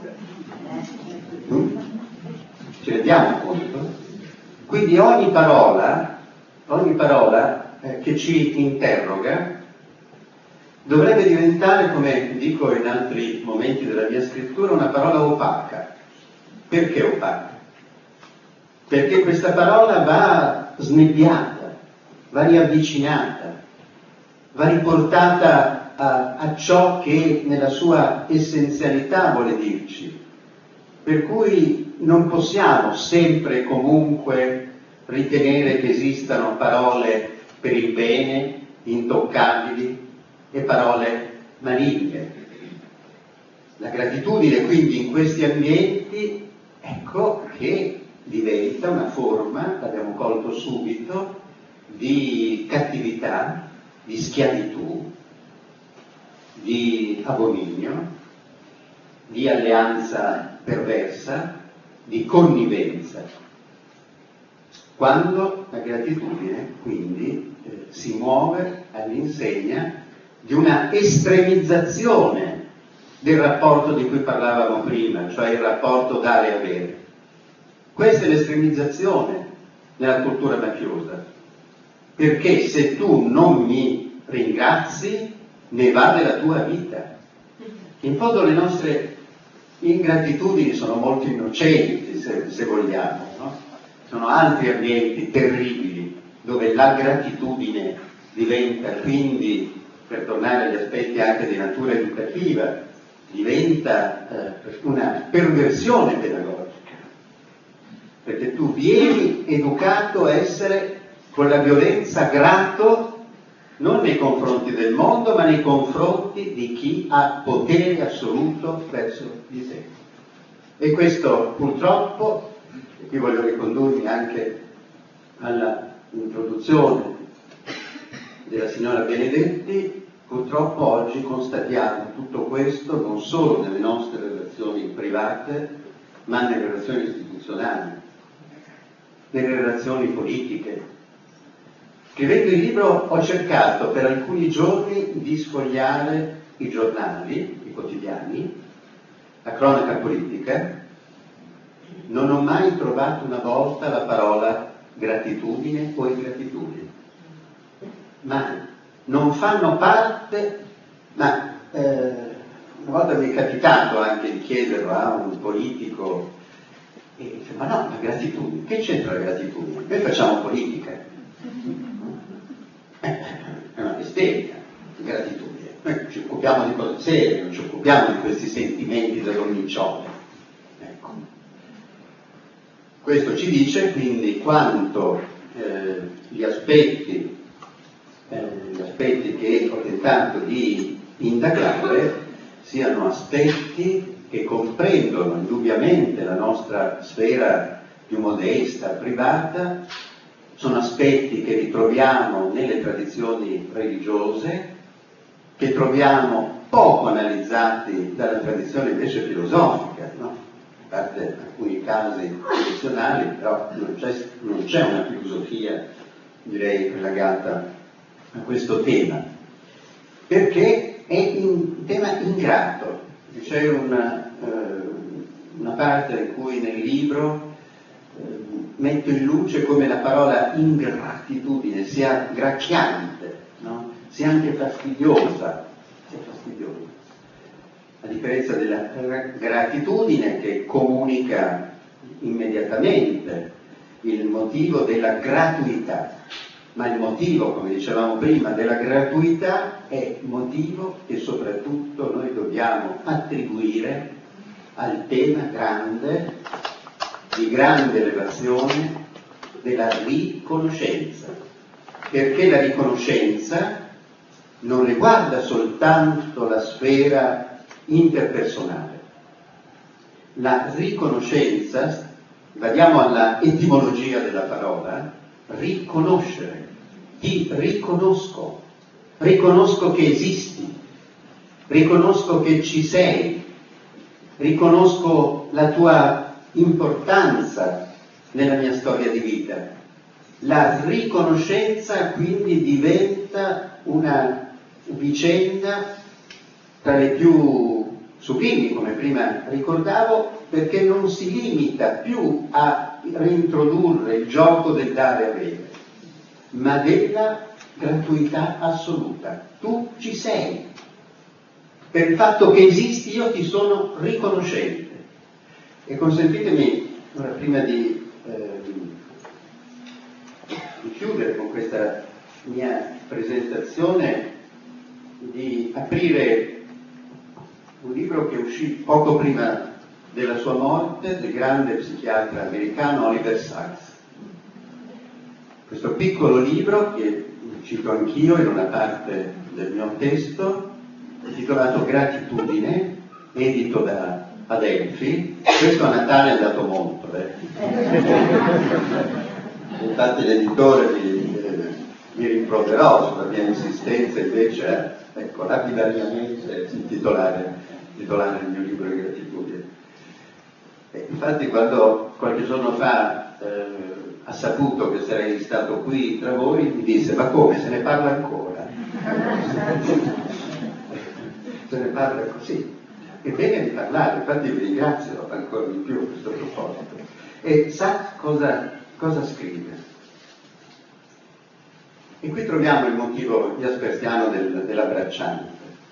Mm? Ci rendiamo conto? Quindi ogni parola, ogni parola eh, che ci interroga dovrebbe diventare, come dico in altri momenti della mia scrittura, una parola opaca. Perché opaca? Perché questa parola va snebbiata, va riavvicinata, va riportata a, a ciò che nella sua essenzialità vuole dirci. Per cui non possiamo sempre e comunque ritenere che esistano parole per il bene, intoccabili, e parole maligne. La gratitudine quindi in questi ambienti, ecco che diventa una forma, l'abbiamo colto subito, di cattività, di schiavitù, di abominio, di alleanza perversa, di connivenza. Quando la gratitudine quindi eh, si muove all'insegna di una estremizzazione del rapporto di cui parlavamo prima, cioè il rapporto dare e avere. Questa è l'estremizzazione nella cultura mafiosa, perché se tu non mi ringrazi ne vale la tua vita. In fondo le nostre ingratitudini sono molto innocenti, se, se vogliamo, no? Sono altri ambienti terribili dove la gratitudine diventa quindi, per tornare agli aspetti anche di natura educativa, diventa eh, una perversione pedagogica, perché tu vieni educato a essere con la violenza grato non nei confronti del mondo, ma nei confronti di chi ha potere assoluto verso di te. E questo purtroppo, e qui voglio ricondurmi anche alla introduzione della signora Benedetti, purtroppo oggi constatiamo tutto questo non solo nelle nostre relazioni private, ma nelle relazioni istituzionali, nelle relazioni politiche. Scrivendo il libro ho cercato per alcuni giorni di sfogliare i giornali, i quotidiani, la cronaca politica. Non ho mai trovato una volta la parola gratitudine o ingratitudine. Mai. Non fanno parte, ma eh, una volta mi è capitato anche di chiederlo a un politico, e dice, ma no, la gratitudine, che c'entra la gratitudine? Noi facciamo politica. È una bestemmia, gratitudine. Noi ci occupiamo di cose serie, non ci occupiamo di questi sentimenti dell'omiccione. Ecco. Questo ci dice quindi quanto eh, gli aspetti, eh, gli aspetti che ho tentato di indagare siano aspetti che comprendono indubbiamente la nostra sfera più modesta, privata. Sono aspetti che ritroviamo nelle tradizioni religiose, che troviamo poco analizzati dalla tradizione invece filosofica, no? A parte alcuni casi eccezionali, però non c'è, non c'è una filosofia, direi, legata a questo tema, perché è un tema ingrato. C'è una, eh, una parte in cui nel libro metto in luce come la parola ingratitudine sia gracchiante, no? Sia anche fastidiosa, sia fastidiosa, a differenza della gratitudine che comunica immediatamente il motivo della gratuità, ma il motivo, come dicevamo prima, della gratuità è motivo che soprattutto noi dobbiamo attribuire al tema grande, di grande elevazione della riconoscenza, perché la riconoscenza non riguarda soltanto la sfera interpersonale. La riconoscenza, vadiamo alla etimologia della parola, riconoscere, ti riconosco, riconosco che esisti, riconosco che ci sei, riconosco la tua importanza nella mia storia di vita. La riconoscenza quindi diventa una vicenda tra le più sublimi, come prima ricordavo, perché non si limita più a reintrodurre il gioco del dare e avere, ma della gratuità assoluta. Tu ci sei. Per il fatto che esisti io ti sono riconoscente. E consentitemi, ora prima di, eh, di chiudere con questa mia presentazione, di aprire un libro che uscì poco prima della sua morte, del grande psichiatra americano Oliver Sacks. Questo piccolo libro, che cito anch'io in una parte del mio testo, intitolato Gratitudine, edito da Adelphi. Questo a Natale è andato molto, eh. Infatti l'editore mi, eh, mi rimproverò sulla mia insistenza invece, ecco, lapidariamente titolare, titolare il mio libro di gratitudine. E infatti quando qualche giorno fa eh, ha saputo che sarei stato qui tra voi, mi disse: ma come, se ne parla ancora? Se ne parla così. È bene di parlare, infatti vi ringrazio ancora di più a questo proposito. E sa cosa cosa scrive? E qui troviamo il motivo jaspersiano del, dell'abbracciante.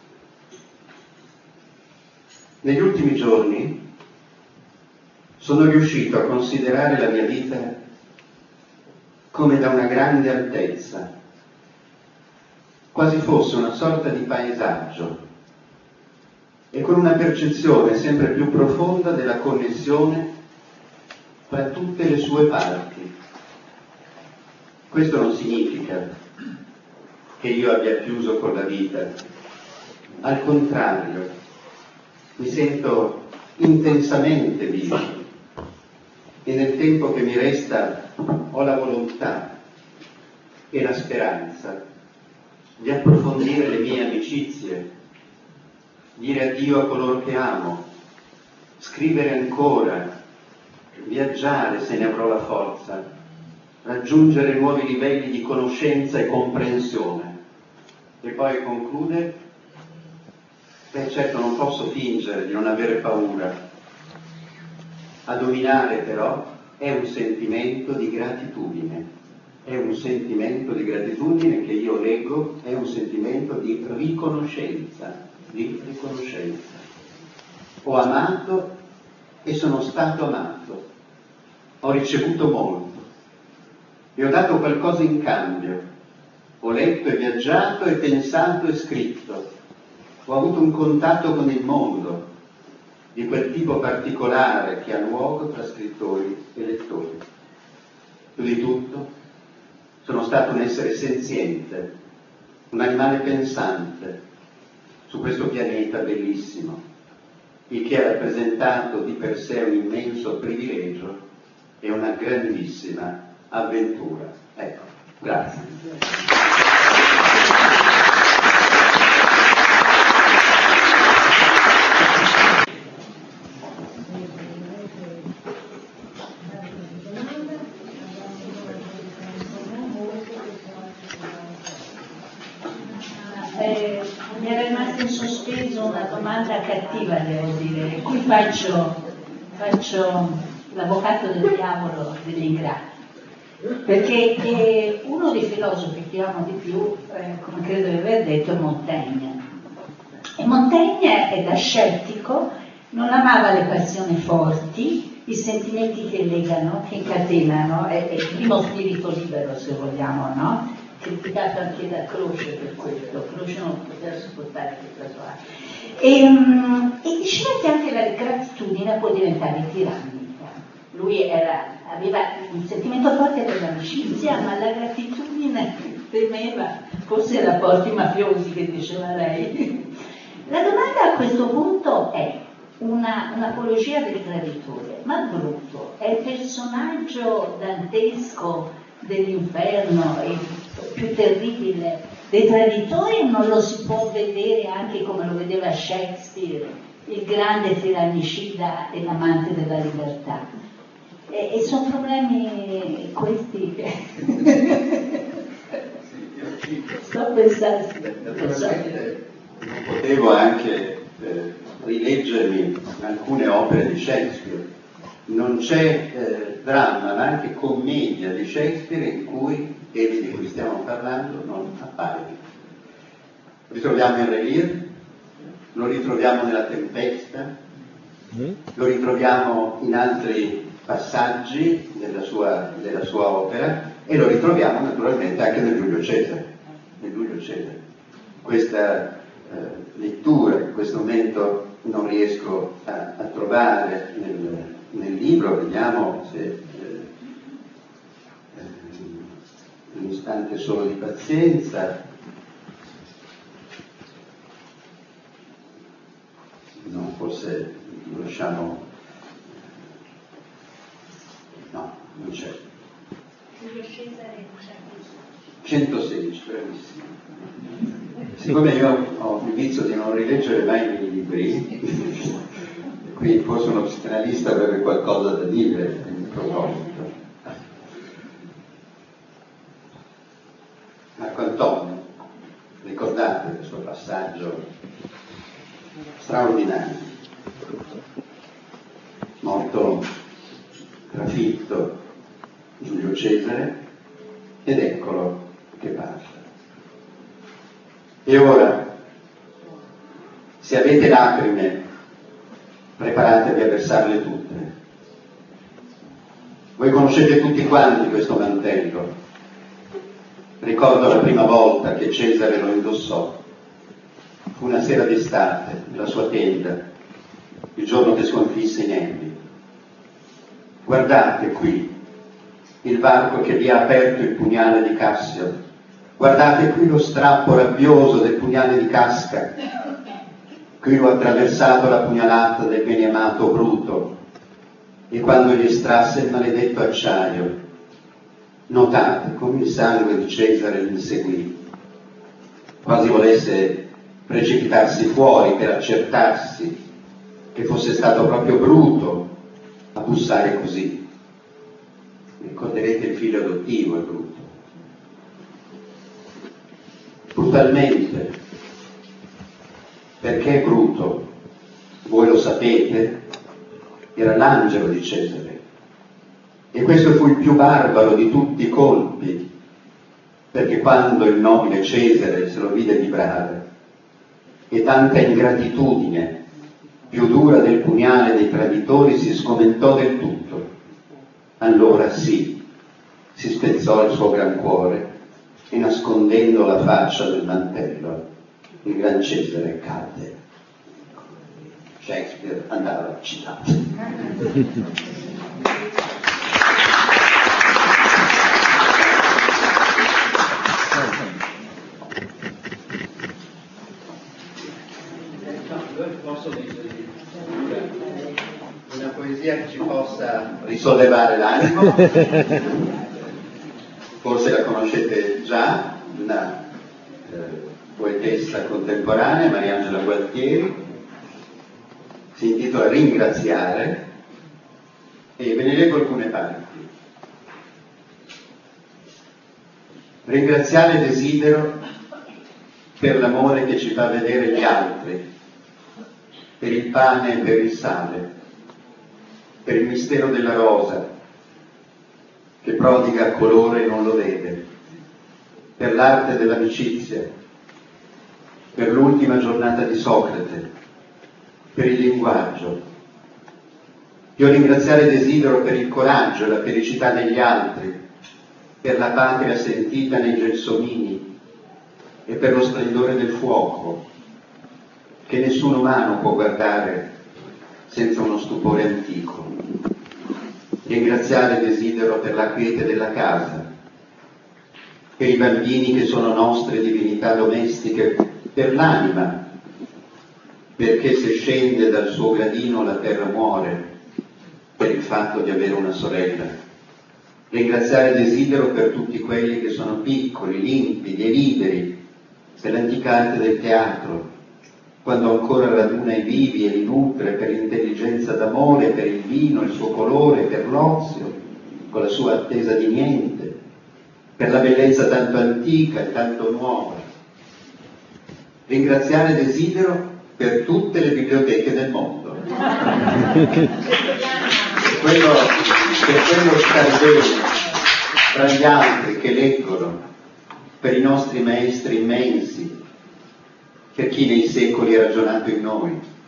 Negli ultimi giorni sono riuscito a considerare la mia vita come da una grande altezza, quasi fosse una sorta di paesaggio, e con una percezione sempre più profonda della connessione tra tutte le sue parti. Questo non significa che io abbia chiuso con la vita, al contrario, mi sento intensamente vivo e nel tempo che mi resta ho la volontà e la speranza di approfondire le mie amicizie, dire addio a coloro che amo, scrivere ancora, viaggiare se ne avrò la forza, raggiungere nuovi livelli di conoscenza e comprensione. E poi conclude: beh, certo non posso fingere di non avere paura. A dominare però è un sentimento di gratitudine, è un sentimento di gratitudine che io leggo, è un sentimento di riconoscenza, di riconoscenza. Ho amato e sono stato amato, ho ricevuto molto, e ho dato qualcosa in cambio, ho letto e viaggiato e pensato e scritto, ho avuto un contatto con il mondo, di quel tipo particolare che ha luogo tra scrittori e lettori. Più di tutto, sono stato un essere senziente, un animale pensante, su questo pianeta bellissimo, il che ha rappresentato di per sé un immenso privilegio e una grandissima avventura. Ecco, grazie. Eh, mi era rimasta in sospeso una domanda cattiva, devo dire. Qui faccio, faccio l'avvocato del diavolo degli ingrati, perché eh, uno dei filosofi che amo di più, eh, come credo di aver detto, è Montaigne. E Montaigne, è da scettico, non amava le passioni forti, i sentimenti che legano, che incatenano, è, è il primo spirito libero, se vogliamo, no? Criticato anche da Croce per questo, Croce non poteva sopportare questa sua. E, um, e diceva che anche la gratitudine può diventare tirannica. Lui era, aveva un sentimento forte per l'amicizia, ma la gratitudine temeva forse i rapporti mafiosi, che diceva lei. La domanda a questo punto è una, un'apologia del traditore, ma brutto, è il personaggio dantesco dell'inferno, il più terribile dei traditori, non lo si può vedere anche come lo vedeva Shakespeare, il grande tirannicida e l'amante della libertà. E, e sono problemi questi che sto pensando. Naturalmente non potevo anche eh, rileggermi alcune opere di Shakespeare. Non c'è eh, dramma, ma anche commedia di Shakespeare in cui quelli di cui stiamo parlando non appare. Lo ritroviamo in Re Lear, lo ritroviamo nella Tempesta, lo ritroviamo in altri passaggi della sua, della sua opera, e lo ritroviamo naturalmente anche nel Giulio Cesare. Nel Giulio Cesare. Questa eh, lettura in questo momento non riesco a, a trovare nel Nel libro, vediamo se eh, un istante solo di pazienza. No, forse lo lasciamo. No, non c'è. centosedici, bravissimo. Siccome io ho il vizio di non rileggere mai i miei libri, qui forse uno psicanalista avrebbe qualcosa da dire in proposito. Marco Antonio, ricordate questo passaggio straordinario, morto trafitto, Giulio piccolo Cesare, ed eccolo che parla. E ora, se avete lacrime, preparatevi a versarle tutte. Voi conoscete tutti quanti questo mantello. Ricordo la prima volta che Cesare lo indossò. Fu una sera d'estate, nella sua tenda, il giorno che sconfisse i Nebbi. Guardate qui il varco che vi ha aperto il pugnale di Cassio. Guardate qui lo strappo rabbioso del pugnale di Casca. Qui l'ho attraversato la pugnalata del beniamato Bruto. E quando gli estrasse il maledetto acciaio, notate come il sangue di Cesare l'inseguì, quasi volesse precipitarsi fuori per accertarsi che fosse stato proprio Bruto a bussare così. Ricorderete il figlio adottivo, è Bruto. Brutalmente. Perché Bruto? Voi lo sapete, era l'angelo di Cesare. E questo fu il più barbaro di tutti i colpi, perché quando il nobile Cesare se lo vide vibrare, e tanta ingratitudine, più dura del pugnale dei traditori, si sgomentò del tutto. Allora sì, si spezzò il suo gran cuore e nascondendo la faccia del mantello, il gran Cesare cadde. Shakespeare andava citato. Posso leggere una poesia che ci possa risollevare l'animo? Forse la conoscete già, una eh, poetessa contemporanea, Mariangela Gualtieri, si intitola Ringraziare, e ve ne leggo alcune parti. Ringraziare desidero per l'amore che ci fa vedere gli altri, per il pane e per il sale, per il mistero della rosa, che prodiga colore e non lo vede, per l'arte dell'amicizia, per l'ultima giornata di Socrate, per il linguaggio. Io ringraziare desidero per il coraggio e la felicità degli altri, per la patria sentita nei gelsomini e per lo splendore del fuoco, che nessun umano può guardare senza uno stupore antico. Ringraziare desidero per la quiete della casa, per i bambini che sono nostre divinità domestiche, per l'anima, perché se scende dal suo gradino la terra muore, per il fatto di avere una sorella. Ringraziare desidero per tutti quelli che sono piccoli, limpidi e liberi, per l'antica arte del teatro, quando ancora raduna i vivi e li nutre per l'intelligenza d'amore, per il vino, il suo colore, per l'ozio, con la sua attesa di niente, per la bellezza tanto antica e tanto nuova. Ringraziare desidero per tutte le biblioteche del mondo. Per quello, per quello star bene tra gli altri che leggono, per i nostri maestri immensi, per chi nei secoli ha ragionato in noi,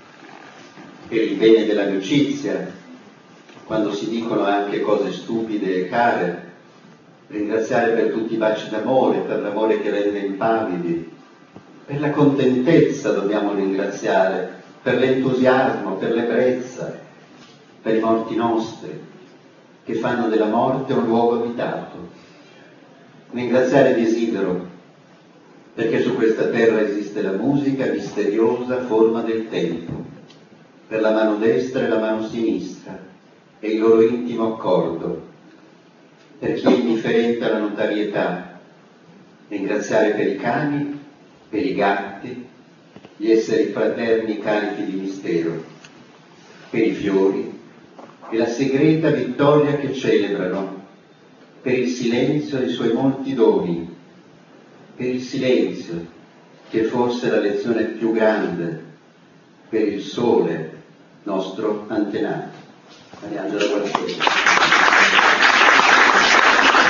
per il bene dell'amicizia, quando si dicono anche cose stupide e care, ringraziare per tutti i baci d'amore, per l'amore che rende impavidi, per la contentezza dobbiamo ringraziare, per l'entusiasmo, per l'ebbrezza, per i morti nostri, che fanno della morte un luogo abitato. Ringraziare desidero, perché su questa terra esiste la musica misteriosa forma del tempo, per la mano destra e la mano sinistra, e il loro intimo accordo, per chi è indifferente alla notarietà. Ringraziare per i cani, per i gatti, gli esseri fraterni carichi di mistero, per i fiori e la segreta vittoria che celebrano, per il silenzio e i suoi molti doni, per il silenzio, che forse è la lezione più grande, per il sole, nostro antenato. Mariangela Gualtieri.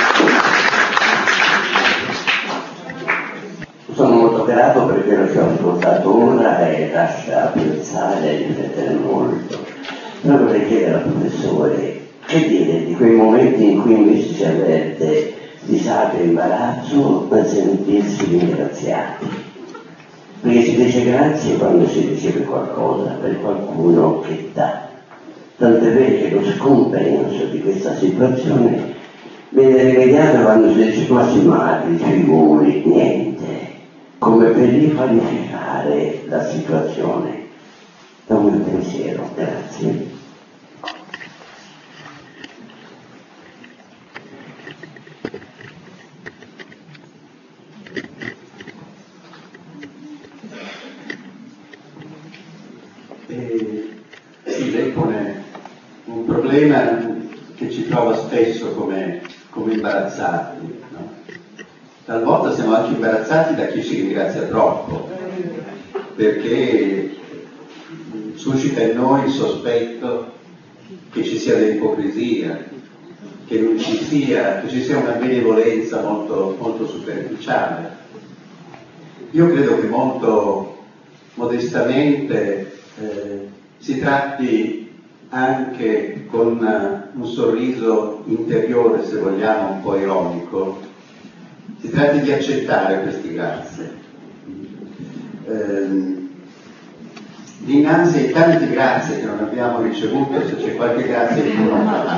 grato perché lo che ho ascoltato ora e lascia pensare e riflettere molto. Però vorrei chiedere al professore che dire di quei momenti in cui invece si avverte disagio e imbarazzo nel sentirsi ringraziati. Perché si dice grazie quando si riceve qualcosa per qualcuno che dà. Tant'è vero che lo scompenso di questa situazione viene rimediato quando si dice quasi mali, figuri, niente, come per riqualificare la situazione. È un mio pensiero, grazie. E, sì, lei pone un problema che ci trova spesso come, come imbarazzati, no? Talvolta siamo anche imbarazzati da chi ci ringrazia troppo, perché suscita in noi il sospetto che ci sia dell'ipocrisia, che non ci sia, che ci sia una benevolenza molto, molto superficiale. Io credo che molto modestamente eh, si tratti anche con un sorriso interiore, se vogliamo, un po' ironico, si tratti di accettare queste grazie. Eh, dinanzi ai tanti grazie che non abbiamo ricevuto, se c'è qualche grazia in più non fa